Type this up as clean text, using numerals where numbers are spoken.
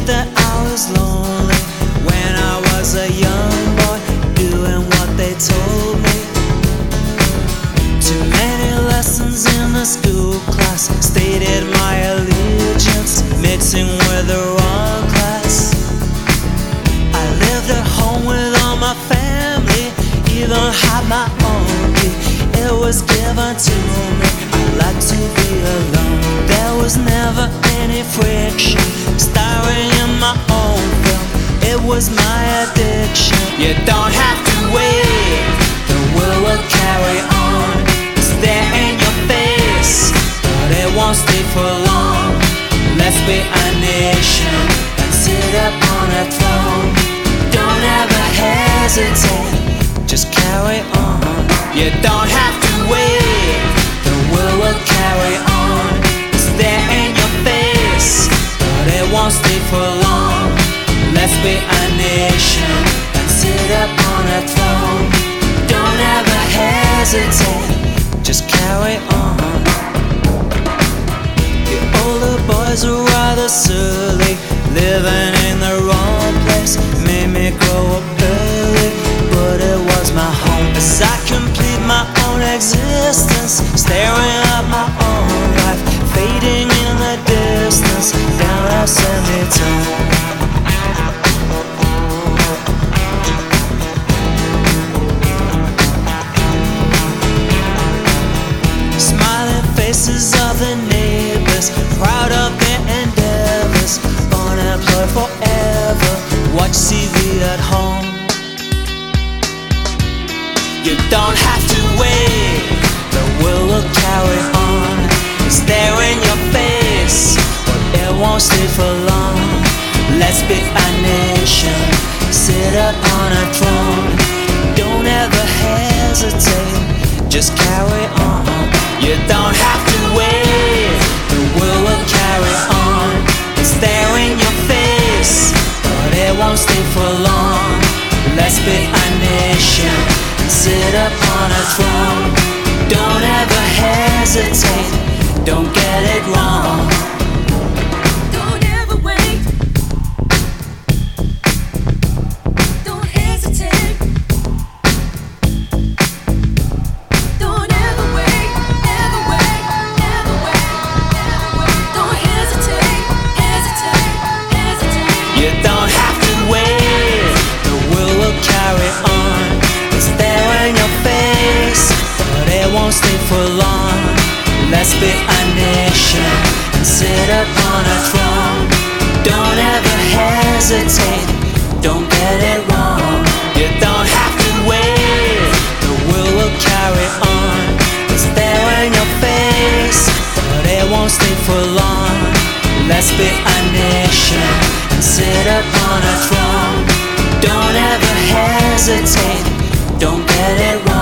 that I was lonely when I was a young boy, doing what they told me. Too many lessons in the school class stated my allegiance, mixing with the wrong class. I lived at home with all my family, even had my own key. It was given to me, I like to be alone. There was never any friction, starring in my own film. It was my addiction. You don't have to wait, the world will carry on. It's there in your face, but it won't stay for long. Let's be a nation and sit up on a throne. Don't ever hesitate, just carry on. You don't have to wait, the world will carry on. It's there in your face, but it won't stay for long. Let's be a nation and sit up on a throne. Don't ever hesitate, just carry on. The older boys are rather surly, living in the wrong place, made me grow up early, but it was my home. As I complete my own existence, staring at my own life, fading in the distance, down a semitone. Smiling faces of the neighbors, proud of their endeavors, unemployed forever, watch TV at home. You don't have to wait, the world will carry on. It's there in your face, but it won't stay for long. Let's be a nation, sit up on a throne. Don't ever hesitate, just carry on. You don't have to wait, the world will carry on. It's there in your face, but it won't stay for long. Let's be a nation, sit up on a throne. Don't ever hesitate, don't get it wrong. Don't ever wait, don't hesitate. Don't ever wait, ever wait, ever wait, ever wait. Don't hesitate, hesitate, hesitate. You don't have to wait, the world will carry on. It's there in your face, but it won't stay for long. Let's be a nation and sit up on a throne. Don't ever hesitate, don't get it wrong. You don't have to wait, the world will carry on. It's there in your face, but it won't stay for long. Let's be a nation and sit up on a throne. Don't ever hesitate, don't get it wrong.